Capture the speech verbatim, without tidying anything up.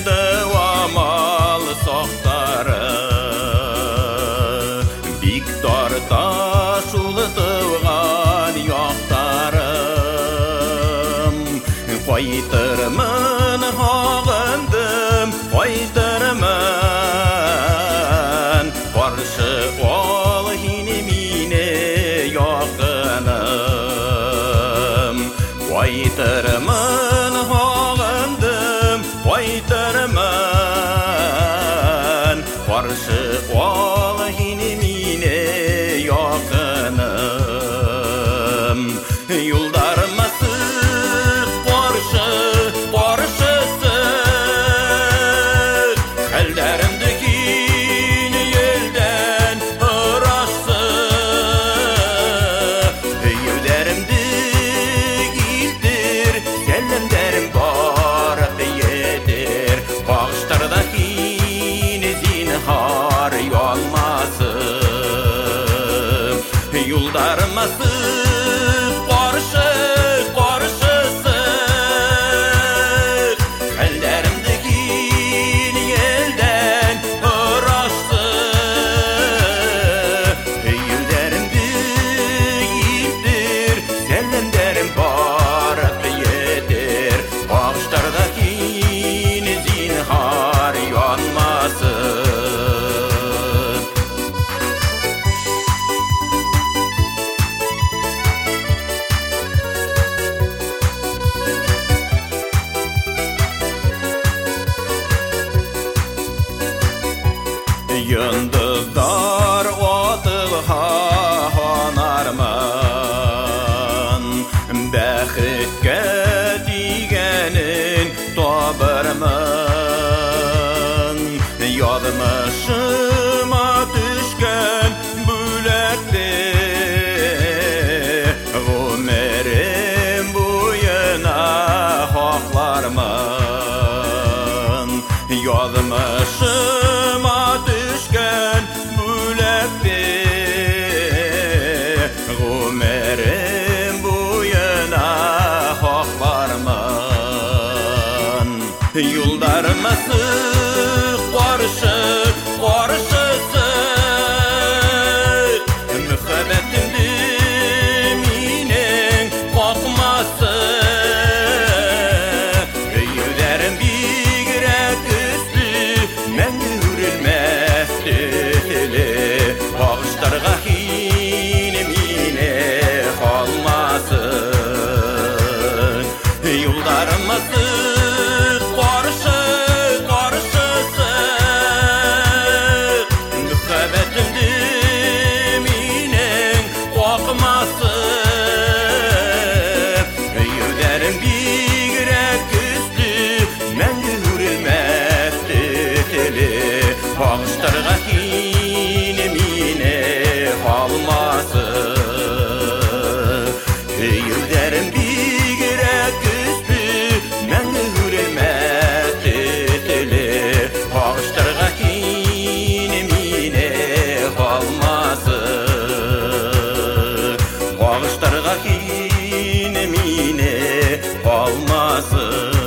amal soqtары Бик тарта шулытылған яқтарым Қайтырмын ағындым, қайтырмын Қаршы ол хине мине яқыным Қайтырмын ағындым, қайтырмын Қаршы ол хине мине яқыным Юлдарыма сық қаршы, қаршысы Әлдәрімді кейін елден ұрасы Еудәрімді келдір, сәлімдәрім бар етер Бағыштарда кейін зинхар ұялмасы Юлдарыма сық қаршы, қаршысы Әлдәрімді кейін елден ұрасы Еудәрімді келдір, сәлімдәрім бар етер Бағыштарда кейін зинхар ұялмасы Yıldızlar otılha hanarman Бәхетке тигенін табырмын Ядмышыма түшкен бүләкте Ғұмерім бойына хақлармын Ядмышыма түшкен бүләкте Ғұмерім бойына хақлармын Юлдарыма сық қаршы, қаршысы Мүхәббәтімді менің қақмасы Еудәрім бигрәк үсті мәңгі үрілмәс төтілі Бағыштарға кейін мене қалмасын Юлдарыма сық қаршы, қаршысы Мүхәббәтімді менің қақмасы Еудәрім бигрәк үсті мәңгі үрілмәс төтілі Бағыштарға кейін мене қалмасын Еудәрім бигрәк үсті мәңгі үрілмәс төтілі Бағыштарға кейін мене қалмасын Бағыштарға кейін мене қалмасын